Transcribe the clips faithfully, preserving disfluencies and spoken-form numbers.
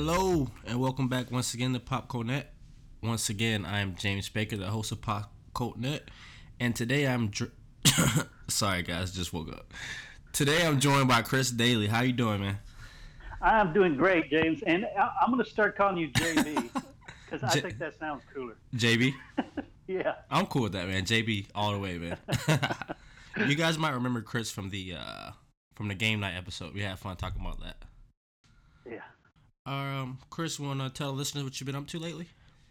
Hello and welcome back once again to Pop Cult Net. Once again, I am James Baker, the host of Pop Cult Net, and today I'm dr- sorry guys, just woke up. Today I'm joined by Chris Daly. How you doing, man? I'm doing great, James, and I- I'm going to start calling you J B because I J- think that sounds cooler. JB? Yeah. I'm cool with that, man. J B all the way, man. You guys might remember Chris from the uh, from the game night episode. We had fun talking about that. Yeah. Um, Chris, want to tell listeners what you've been up to lately?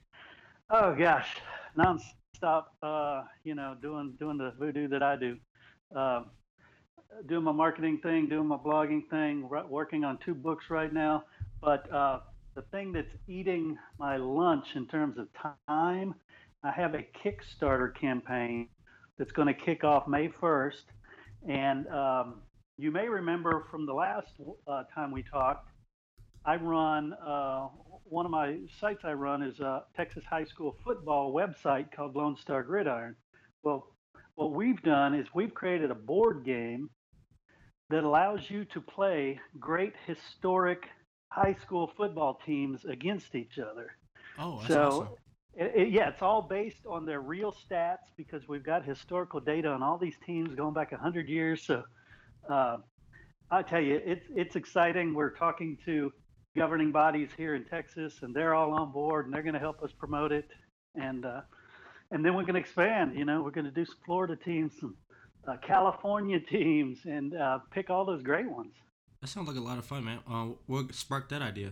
Oh gosh, nonstop. Uh, you know, doing doing the voodoo that I do, uh, doing my marketing thing, doing my blogging thing, r- working on two books right now. But uh, the thing that's eating my lunch in terms of time, I have a Kickstarter campaign that's going to kick off May first, and um, you may remember from the last uh, time we talked. I run uh, one of my sites. I run is a Texas high school football website called Lone Star Gridiron. Well, what we've done is we've created a board game that allows you to play great historic high school football teams against each other. Oh, that's awesome. So, it, it, yeah, it's all based on their real stats because we've got historical data on all these teams going back one hundred years. So, uh, I tell you, it's it's exciting. We're talking to governing bodies here in Texas, and they're all on board, and they're going to help us promote it, and uh, and then we're going to expand. You know, we're going to do some Florida teams, some uh, California teams, and uh, pick all those great ones. That sounds like a lot of fun, man. Uh, what sparked that idea?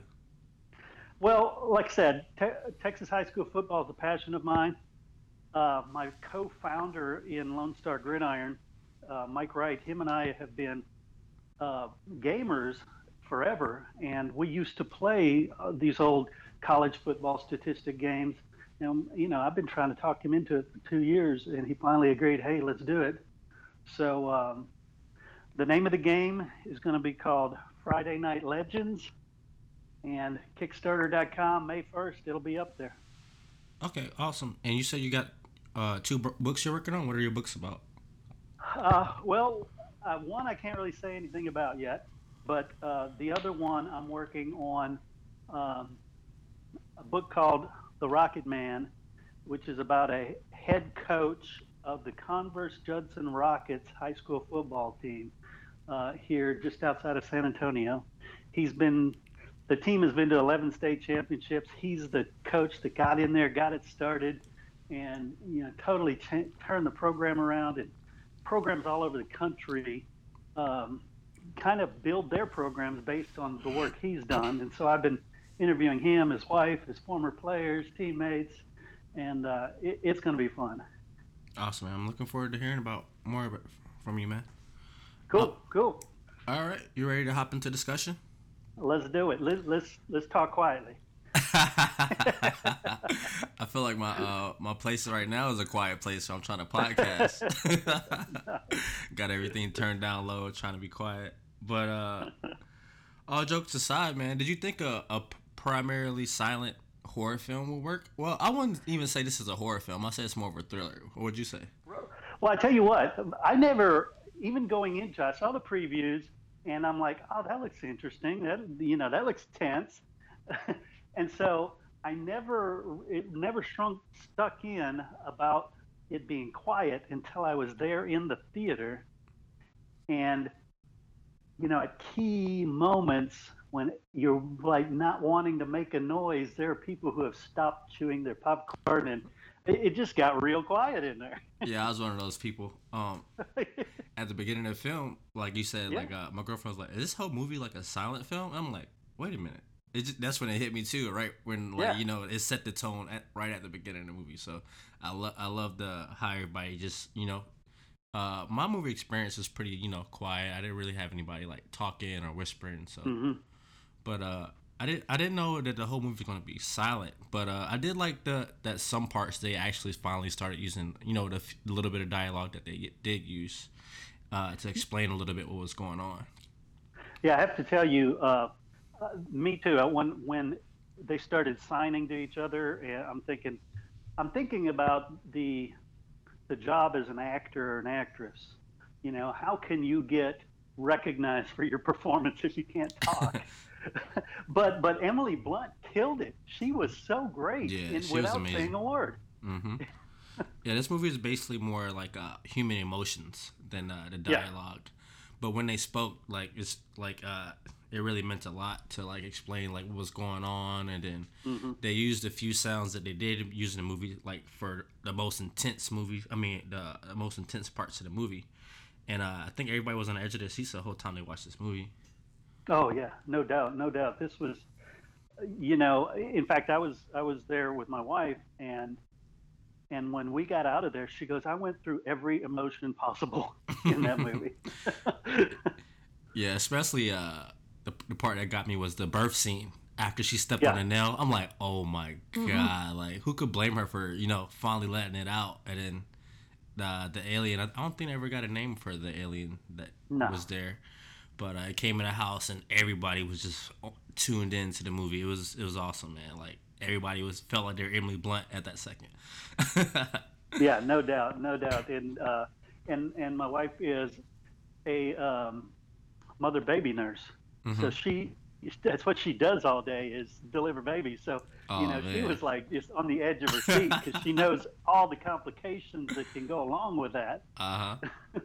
Well, like I said, te- Texas high school football is a passion of mine. Uh, my co-founder in Lone Star Gridiron, uh, Mike Wright, him and I have been uh, gamers forever, and we used to play uh, these old college football statistic games. And you know, I've been trying to talk him into it for two years, and he finally agreed. Hey, let's do it. So um, the name of the game is going to be called Friday Night Legends, and Kickstarter dot com May first. It'll be up there. Okay, awesome. And you said you got uh, two b- books you're working on. What are your books about? Uh, well, uh, one I can't really say anything about yet, but uh, the other one I'm working on um, a book called The Rocket Man, which is about a head coach of the Converse Judson Rockets high school football team uh, here just outside of San Antonio. He's been the team has been to eleven state championships. He's the coach that got in there, got it started, and you know totally ch- turned the program around. And programs all over the country um, kind of build their programs based on the work he's done. And so I've been interviewing him, his wife, his former players, teammates, and uh, it, it's going to be fun. Awesome, man. I'm looking forward to hearing about more of it from you, man. Uh, Cool, cool. all right, you ready to hop into discussion? Let's do it. Let, let's let's talk quietly. I feel like my uh, my place right now is a quiet place, so I'm trying to podcast. Got everything turned down low, trying to be quiet. But uh, all jokes aside, man, did you think a, a primarily silent horror film would work? Well, I wouldn't even say this is a horror film. I say it's more of a thriller. What would you say? Well, I tell you what, I never even going into. I saw the previews, and I'm like, oh, that looks interesting. That you know, that looks tense. And so I never, it never shrunk, stuck in about it being quiet until I was there in the theater. And, you know, at key moments when you're like not wanting to make a noise, there are people who have stopped chewing their popcorn and it, it just got real quiet in there. Yeah, I was one of those people. Um, at the beginning of the film, like you said, Yeah. like uh, my girlfriend was like, "Is this whole movie like a silent film?" I'm like, "Wait a minute." It just, that's when it hit me too, right? When like Yeah. you know it set the tone at, right at the beginning of the movie. So I love I love the how everybody just you know. Uh, my movie experience was pretty you know quiet. I didn't really have anybody like talking or whispering. So, Hmm. but uh, I didn't I didn't know that the whole movie was gonna be silent. But uh, I did like the that some parts they actually finally started using you know the, f- the little bit of dialogue that they did use uh, to explain a little bit what was going on. Yeah, I have to tell you, uh, uh, me too. Uh, When when they started signing to each other, uh, I'm thinking, I'm thinking about the the job as an actor or an actress. You know, how can you get recognized for your performance if you can't talk? but but Emily Blunt killed it. She was so great Yeah, in she was without saying amazing. a word. Hmm. Yeah, this movie is basically more like uh, human emotions than uh, the Yeah. dialogue. But when they spoke, like it's like uh, it really meant a lot to like explain like what was going on, and then Hmm. they used a few sounds that they did use in the movie, like for the most intense movie. I mean, the, the most intense parts of the movie, and uh, I think everybody was on the edge of their seats the whole time they watched this movie. Oh yeah, no doubt, no doubt. This was, you know, in fact, I was I was there with my wife, and and when we got out of there, she goes, "I went through every emotion possible in that movie." Yeah, especially uh, the the part that got me was the birth scene after she stepped on Yeah. a nail. I'm like, oh my Hmm. god, like who could blame her for you know finally letting it out? And then the the alien, I don't think I ever got a name for the alien that No. was there, but uh, it came in the house and everybody was just tuned into the movie. It was it was awesome, man. Like everybody was felt like they were Emily Blunt at that second. Yeah, no doubt, no doubt. And uh, and and my wife is a um, mother baby nurse, so Hmm. she that's what she does all day is deliver babies. So you Oh know, she man. was like just on the edge of her seat because she knows all the complications that can go along with that. Uh huh.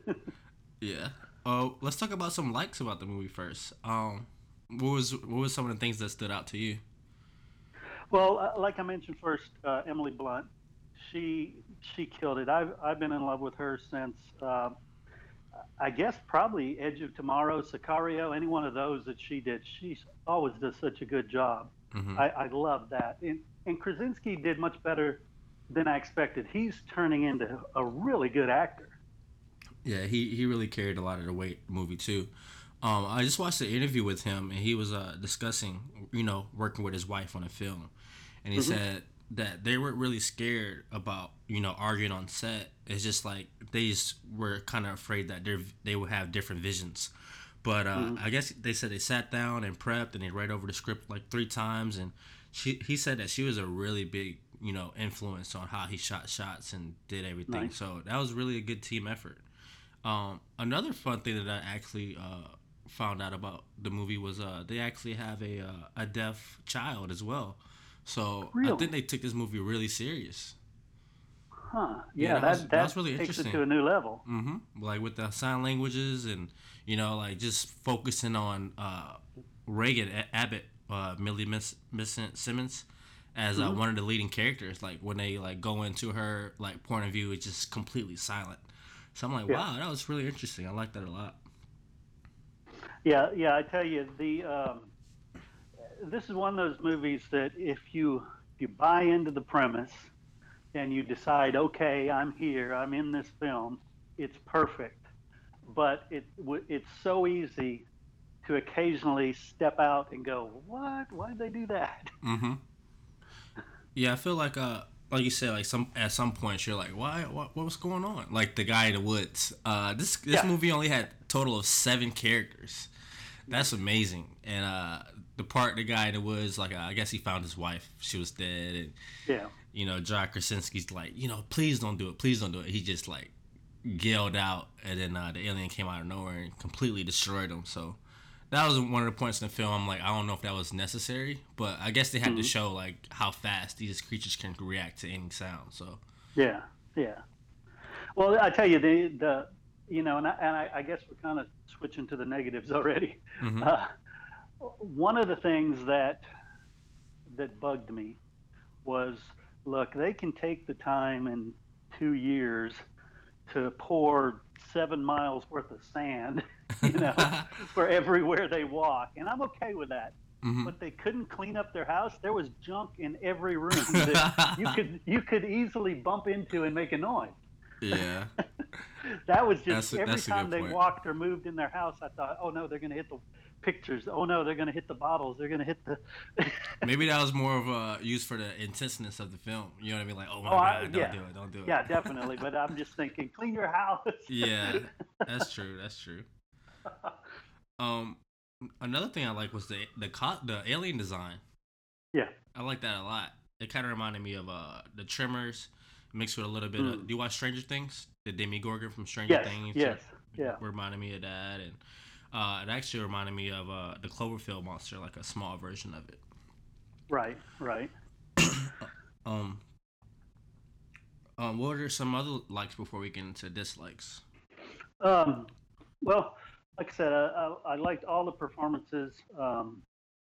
Yeah. Oh, let's talk about some likes about the movie first. Um, what was what was some of the things that stood out to you? Well, uh, like I mentioned first, uh, Emily Blunt, she she killed it. I've I've been in love with her since uh, I guess probably Edge of Tomorrow, Sicario, any one of those that she did. She always does such a good job. Hmm. I, I love that. And and Krasinski did much better than I expected. He's turning into a really good actor. Yeah, he he really carried a lot of the weight movie too. Um, I just watched an interview with him, and he was uh, discussing, you know, working with his wife on a film, and he Hmm. said that they weren't really scared about, you know, arguing on set. It's just like they just were kind of afraid that they they would have different visions. But uh, Hmm. I guess they said they sat down and prepped, and they read over the script like three times, and she he said that she was a really big, you know, influence on how he shot shots and did everything. Nice. So that was really a good team effort. Um, another fun thing that I actually uh, found out about the movie was uh, they actually have a uh, a deaf child as well. So I think Really? they took this movie really serious. Huh. Yeah, Yeah, that was that that was that really takes it interesting. to a new level. Hmm. Like with the sign languages and you know like just focusing on uh, Reagan A- Abbott, uh, Millie Miss, Miss Simmons as uh, Hmm. one of the leading characters. Like when they like go into her like point of view, it's just completely silent. So I'm like, Yeah. wow, that was really interesting. I like that a lot. Yeah, yeah, I tell you, the um, this is one of those movies that if you if you buy into the premise and you decide, okay, I'm here, I'm in this film, it's perfect. But it it's so easy to occasionally step out and go, what? Why did they do that? Hmm. Yeah, I feel like uh, like you said, like some at some point you're like, why, what, what was going on? Like the guy in the woods. Uh, this this Yeah, movie only had a total of seven characters. That's nice. amazing. And uh, the part the guy in the woods, like uh, I guess he found his wife. She was dead, and Yeah, you know, John Krasinski's like, you know, please don't do it, please don't do it. He just like yelled out, and then uh, the alien came out of nowhere and completely destroyed him. So that was one of the points in the film. I'm like, I don't know if that was necessary, but I guess they had to mm, show like how fast these creatures can react to any sound. So yeah, yeah. Well, I tell you, the the you know, and I, and I, I guess we're kind of switching to the negatives already. hmm. Uh, one of the things that that bugged me was, look, they can take the time in two years to pour seven miles worth of sand, you know, for everywhere they walk, and I'm okay with that. Hmm. But they couldn't clean up their house. There was junk in every room that you could you could easily bump into and make a noise. Yeah, That was just that's a, every that's a time good they point. walked or moved in their house, I thought, oh no, they're going to hit the pictures. Oh no, they're going to hit the bottles. They're going to hit the. Maybe that was more of a use for the intenseness of the film. You know what I mean? Like, oh Oh, my I, god, don't yeah, do it, don't do yeah, it. definitely. But I'm just thinking, clean your house. Yeah, that's true. That's true. Um, another thing I like was the the co- the alien design. Yeah. I like that a lot. It kind of reminded me of uh the Tremors mixed with a little bit of. Mm. Do you watch Stranger Things? The Demi Gorgon from Stranger Yes. Things Yes. Yeah. reminded me of that, and Uh, it actually reminded me of uh, the Cloverfield monster, like a small version of it. Right, right. Um, um, what are some other likes before we get into dislikes? Um, well, like I said, I, I, I liked all the performances. Um,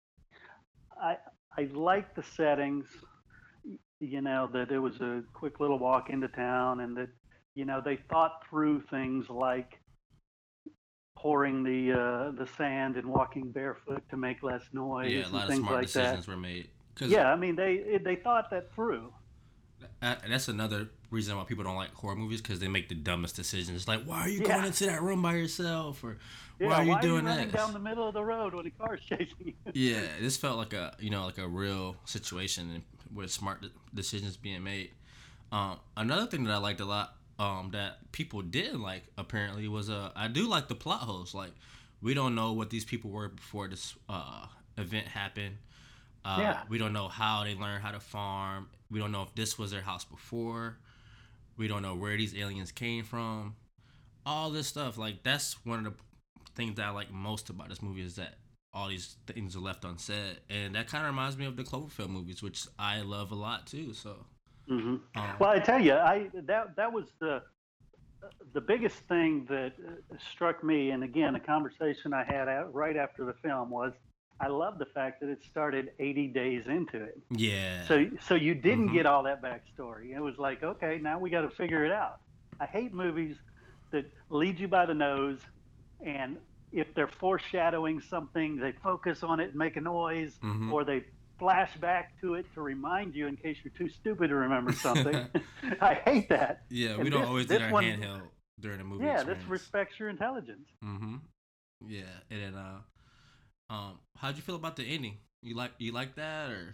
I I liked the settings. You know that it was a quick little walk into town, and that you know they thought through things like pouring the uh, the sand and walking barefoot to make less Yeah, a noise and lot of things smart like that. decisions were made. Cause Yeah, I mean they they thought that through. that's another reason why people don't like horror movies because they make the dumbest decisions. It's like, why are you going Yeah, into that room by yourself, or why yeah. are you Why are you doing running down this? the middle of the road when a car's chasing you? Yeah, this felt like a you know like a real situation with smart decisions being made. Um, another thing that I liked a lot um, that people didn't like apparently was uh, I do like the plot holes. Like we don't know what these people were before this uh, event happened. Uh, Yeah, we don't know how they learned how to farm. We don't know if this was their house before. We don't know where these aliens came from. All this stuff, like that's one of the things that I like most about this movie is that all these things are left unsaid, and that kind of reminds me of the Cloverfield movies, which I love a lot too. So, hmm. um, Well, I tell you, I that that was the the biggest thing that uh, struck me, and again, a conversation I had out right after the film was, I love the fact that it started eighty days into it. yeah, So so you didn't mm-hmm. get all that backstory. It was like, okay, now we got to figure it out. I hate movies that lead you by the nose, and if they're foreshadowing something, they focus on it and make a noise, Mm-hmm. or they flash back to it to remind you in case you're too stupid to remember something. I hate that. Yeah, we And don't this always need this our one, handheld during the movie yeah, this experience. respects your intelligence. Mm-hmm. Yeah, and then uh, um, how'd you feel about the ending? You like you like that or?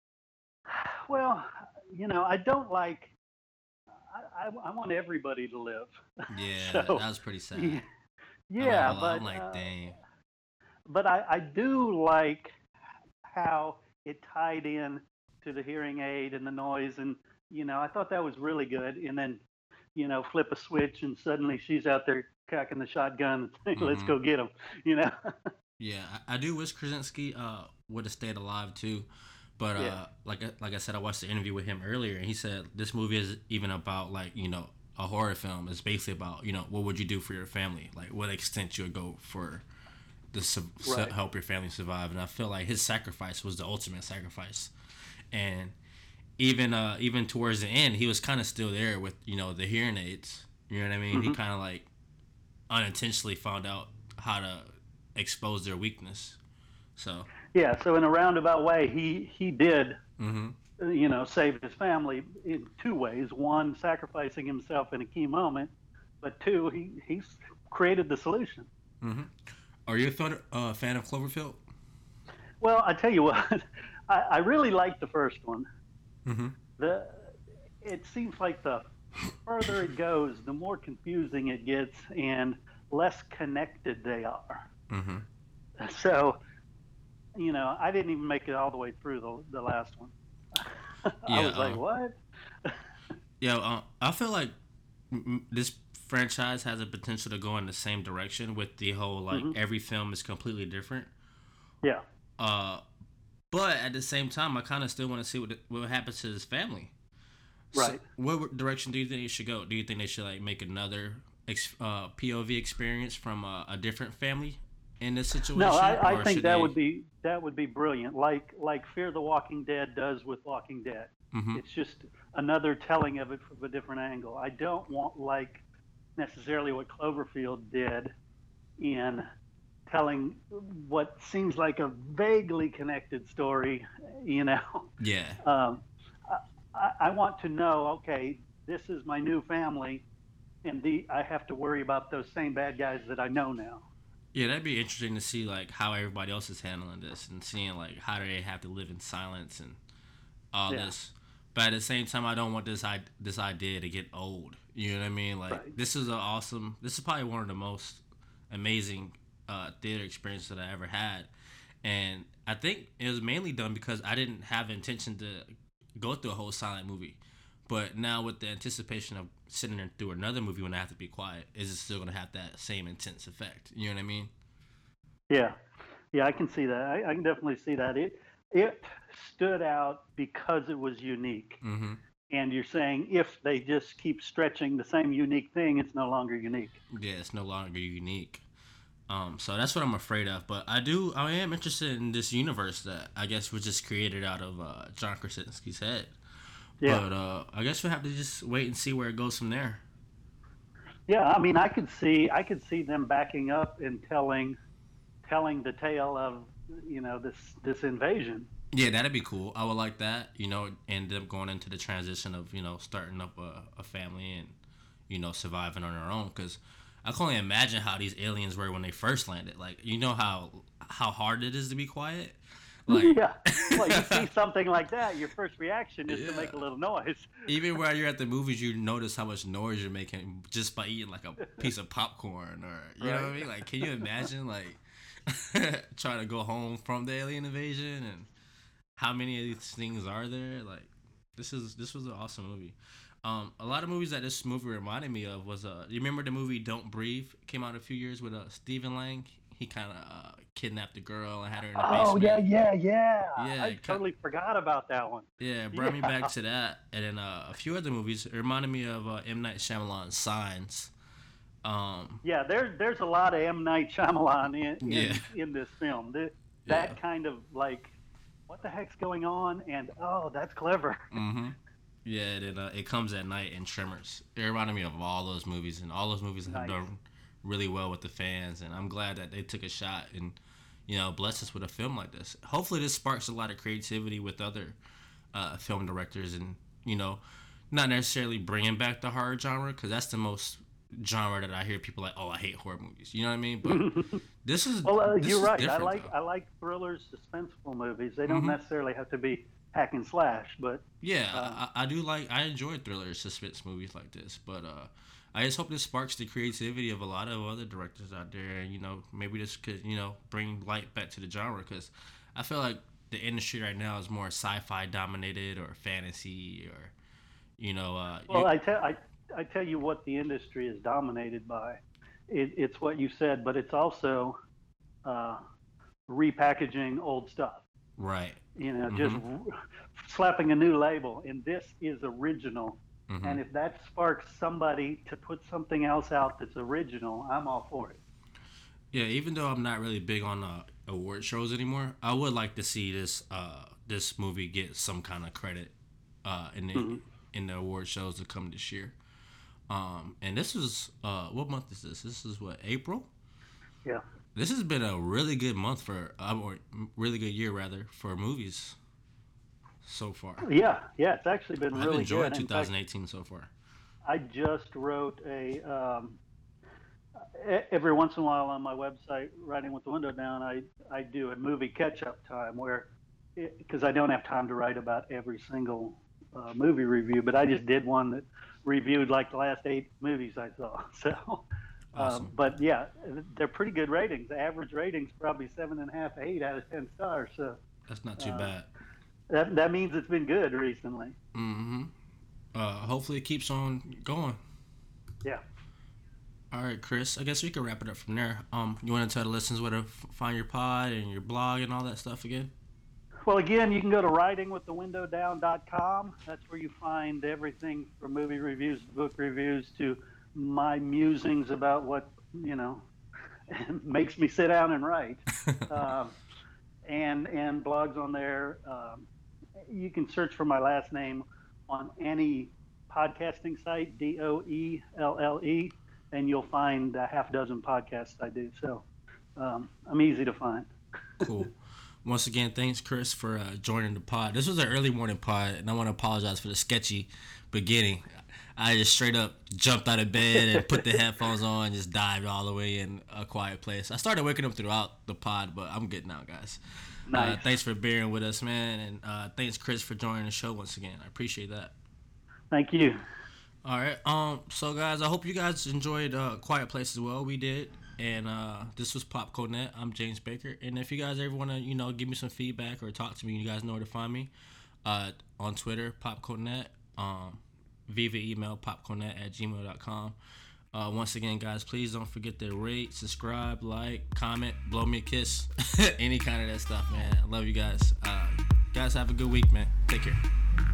Well, you know, I don't like. I, I, I want everybody to live. Yeah, So that was pretty sad. yeah, I'm not yeah, gonna lie. I'm but like, uh, dang. but I, I do like how it tied in to the hearing aid and the noise, and you know I thought that was really good. And then you know flip a switch and suddenly she's out there cocking the shotgun. Let's Mm-hmm. go get him. You know. Yeah, I, I do wish Krasinski uh would have stayed alive too, but Yeah. uh like I- like I said, I watched the interview with him earlier, and he said this movie is even about like you know a horror film. It's basically about you know what would you do for your family, like what extent you would go for to su- su- Right. help your family survive. And I feel like his sacrifice was the ultimate sacrifice, and even uh even towards the end, he was kind of still there with you know the hearing aids. You know what I mean? He Hmm. kind of like unintentionally found out how to expose their weakness. So, Yeah. So in a roundabout way, he he did mm-hmm. uh, you know save his family in two ways. One, sacrificing himself in a key moment, but two, he he's created the solution. Mm-hmm. Are you a fan, uh, fan of Cloverfield? Well, I tell you what, I, I really liked the first one. Mm-hmm. The it seems like the further it goes, the more confusing it gets and less connected they are. Mm-hmm. So, you know, I didn't even make it all the way through the, the last one. I Yeah. was like, Uh, what? yeah. Uh, I feel like m- this franchise has a potential to go in the same direction with the whole like Hmm. every film is completely different. Yeah, Uh, but at the same time, I kind of still want to see what what happens to his family. So, right. what direction do you think it should go? Do you think they should like make another ex- uh, P O V experience from a, a different family in this No, situation, I, I or think should that they? would be that would be brilliant. Like like Fear the Walking Dead does with Walking Dead. Mm-hmm. It's just another telling of it from a different angle. I don't want like necessarily what Cloverfield did in telling what seems like a vaguely connected story, you know. Yeah. Um, I, I want to know, okay, this is my new family, and the I have to worry about those same bad guys that I know now. Yeah, that'd be interesting to see like how everybody else is handling this and seeing like how do they have to live in silence and all Yeah, this. But at the same time, I don't want this I this idea to get old. You know what I mean? Like right. this is an awesome. This is probably one of the most amazing uh, theater experiences that I ever had, and I think it was mainly done because I didn't have intention to go through a whole silent movie. But now with the anticipation of sitting there through another movie when I have to be quiet, is it still gonna have that same intense effect? You know what I mean? Yeah, yeah, I can see that. I, I can definitely see that. It it stood out because it was unique. Mm-hmm. And you're saying if they just keep stretching the same unique thing, it's no longer unique. Yeah, it's no longer unique. Um, so that's what I'm afraid of. But I do, I am interested in this universe that I guess was just created out of uh, John Krasinski's head. Yeah, But uh, I guess we'll have to just wait and see where it goes from there. yeah. I mean, I could see I could see them backing up and telling telling the tale of you know this this invasion. Yeah, that'd be cool. I would like that. You know, end up going into the transition of you know starting up a, a family and you know surviving on their own. Because I can only imagine how these aliens were when they first landed. Like you know how how hard it is to be quiet. Like Yeah. Well, you see something like that, your first reaction is to yeah. make a little noise. Even while you're at the movies, you notice how much noise you're making just by eating like a piece of popcorn, or you know what I Right. mean. Like, can you imagine like trying to go home from the alien invasion and how many of these things are there? Like, this is this was an awesome movie. Um, a lot of movies that this movie reminded me of was uh, you remember the movie Don't Breathe? Came out a few years with uh Stephen Lang. He kind of uh, kidnapped a girl and had her in the Oh yeah, basement. yeah, yeah. Yeah, I it ki- totally forgot about that one. yeah, it brought me back Yeah. to that, and then uh, a few other movies. It reminded me of uh, M Night Shyamalan's Signs. Um, Yeah, there's there's a lot of M Night Shyamalan in yeah, in, in this film. The, yeah. that kind of like, what the heck's going on? And oh, that's clever. Mm-hmm. Yeah, it uh, it comes at night and Tremors. It reminded me of all those movies, and all those movies have Nice. done really well with the fans. And I'm glad that they took a shot and you know blessed us with a film like this. Hopefully, this sparks a lot of creativity with other uh, film directors, and you know, not necessarily bringing back the horror genre because that's the most genre that I hear people like, oh, I hate horror movies. You know what I mean? But this is Well, uh, this you're is right. I different like though. I like thrillers, suspenseful movies. They don't Mm-hmm. necessarily have to be hack and slash, but Yeah, uh, I, I do like I enjoy thriller suspense movies like this, but uh, I just hope this sparks the creativity of a lot of other directors out there, and you know maybe this could you know bring light back to the genre because I feel like the industry right now is more sci-fi dominated or fantasy or you know uh well, you I tell I I tell you what the industry is dominated by. It, it's what you said, but it's also uh, repackaging old stuff. right. You know, just Mhm. r- slapping a new label, and this is original. Mhm. And if that sparks somebody to put something else out that's original, I'm all for it. Yeah, even though I'm not really big on uh, award shows anymore, I would like to see this uh this movie get some kind of credit uh in the Hmm. in the award shows to come this year. Um, and this is uh, what month is this? This is what April. Yeah. This has been a really good month for, uh, or really good year rather, for movies so far. Yeah, yeah, it's actually been I've really enjoyed good. In fact, twenty eighteen so far. I just wrote a um, e- every once in a while on my website, writing with the window down. I I do a movie catch-up time where, because I don't have time to write about every single uh, movie review, but I just did one that reviewed like the last eight movies I saw. So, um, Awesome. but yeah, they're pretty good ratings. The average rating's probably seven and a half, eight out of ten stars. So That's not too uh, bad. that that means it's been good recently. Mm-hmm. Uh, hopefully it keeps on going. Yeah. All right, Chris. I guess we can wrap it up from there. Um, you want to tell the listeners where to f- find your pod and your blog and all that stuff again? Well, again, you can go to writing with the window down dot com. That's where you find everything from movie reviews to book reviews to my musings about what, you know, makes me sit down and write. Um, and, and blogs on there. Um, you can search for my last name on any podcasting site, D O E L L E, and you'll find a half dozen podcasts I do. So um, I'm easy to find. Cool. Once again, thanks, Chris, for uh, joining the pod. This was an early morning pod, and I want to apologize for the sketchy beginning. I just straight up jumped out of bed and put the headphones on and just dived all the way in a quiet place. I started waking up throughout the pod, but I'm good now, guys. Uh, Nice. thanks for bearing with us, man, and uh, thanks, Chris, for joining the show once again. I appreciate that. Thank you. All right. Um. So, guys, I hope you guys enjoyed uh, Quiet Place as well. We did, and uh, this was PopCoNet. I'm James Baker, and if you guys ever want to, you know, give me some feedback or talk to me, you guys know where to find me. Uh, on Twitter, PopCoNet. Um, via email, popconet at gmail dot com. Uh, once again, guys, please don't forget to rate, subscribe, like, comment, blow me a kiss, any kind of that stuff, man. I love you guys. Uh, guys, have a good week, man. Take care.